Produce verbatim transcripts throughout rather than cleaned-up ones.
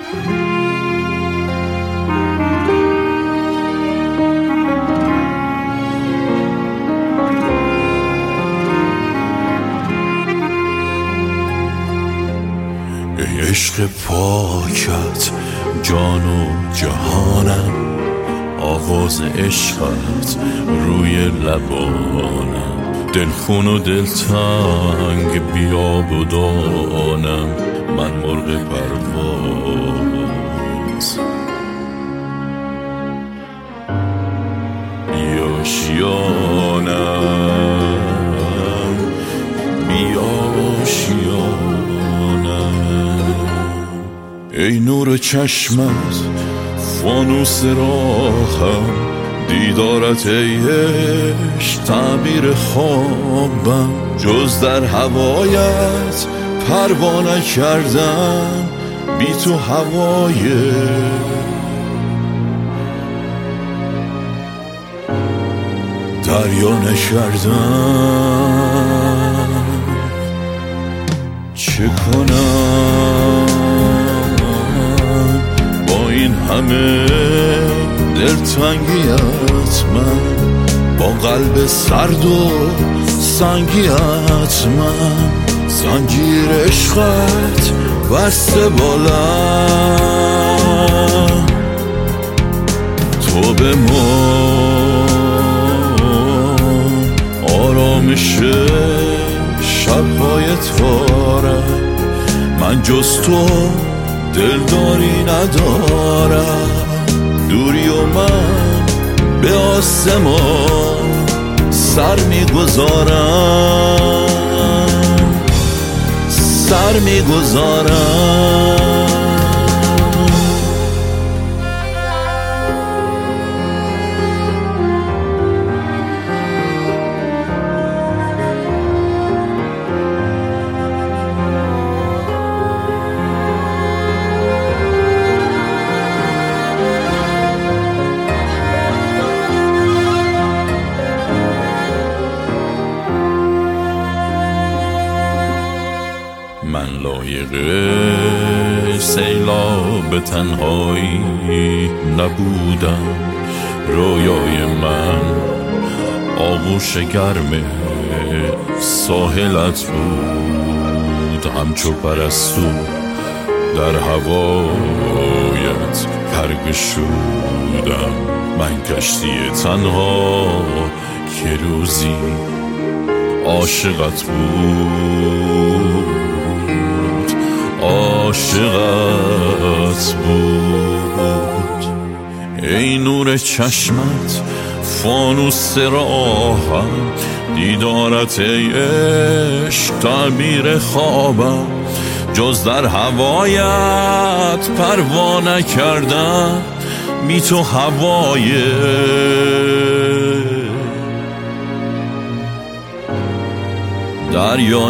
ای عشق پاکت جان و جهانم، آواز عشقت روی لبانم، دلخون و دلتنگ بیاب و دانم، من مرغ پرواز بیا شیانم، بیا شیانم. ای نور چشمت فانوس راهم، دیدارت ای عشق تعبیر خوابم، جز در هوایت پروا نکردم، بی تو هوای دریا نکردم. چه کنم با این همه دلتنگیت، من با قلب سرد و سنگیت، من زنجیر عشقت بسته بالم، تو به ما آرامش شبهای تارم، من جز تو دلداری ندارم، دوری و من به آسمان سر میگذارم، سر میگذارم. من لایق سیلاب تنهایی نبودم، رویای من آغوش گرم ساحلت بود، همچو پرستو در هوایت پرگشودم، من کشتی تنها که روزی عاشقت بود، عاشقت بود. ای نور چشمت فانوس راهم، دیدارت ای عشق تعبیر خوابم، جز در هوایت پروا نکردم، بی تو هوای دریا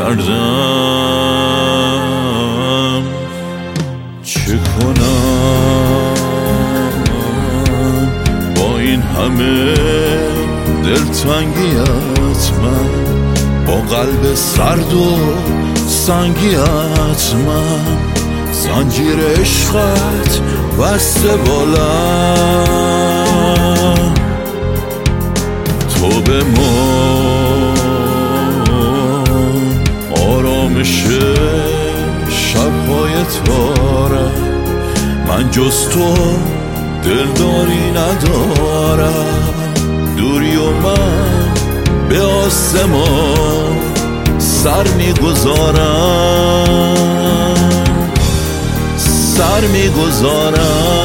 نکردم. چه کنم با این همه دلتنگیت، من با قلب سرد و سنگیت، من زنجیر عشقت بسته بالم، تو به ما آرامش شبهای تارم، من جز تو دلداری ندارم، دوری و من به آسمان سر میگذارم، سر میگذارم.